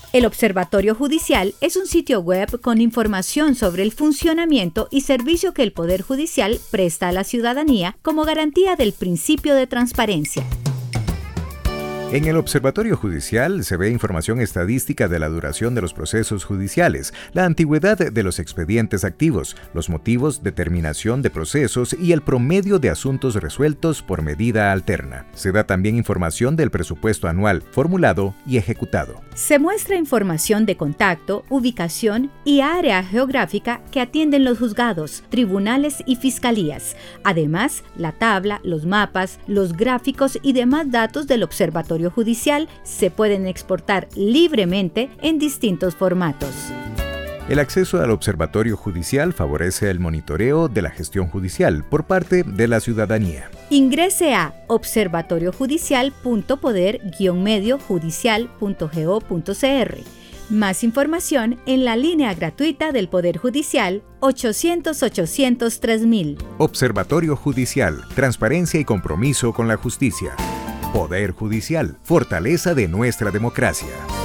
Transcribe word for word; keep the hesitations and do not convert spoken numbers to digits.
El Observatorio Judicial es un sitio web con información sobre el funcionamiento y servicio que el Poder Judicial presta a la ciudadanía como garantía del principio de transparencia. En el Observatorio Judicial se ve información estadística de la duración de los procesos judiciales, la antigüedad de los expedientes activos, los motivos de terminación de procesos y el promedio de asuntos resueltos por medida alterna. Se da también información del presupuesto anual formulado y ejecutado. Se muestra información de contacto, ubicación y área geográfica que atienden los juzgados, tribunales y fiscalías. Además, la tabla, los mapas, los gráficos y demás datos del Observatorio Judicial se pueden exportar libremente en distintos formatos. El acceso al Observatorio Judicial favorece el monitoreo de la gestión judicial por parte de la ciudadanía. Ingrese a observatorio judicial punto poder guion medio judicial punto go punto cr. Más información en la línea gratuita del Poder Judicial ochocientos ochocientos tres mil. Observatorio Judicial, transparencia y compromiso con la justicia. Poder Judicial, fortaleza de nuestra democracia.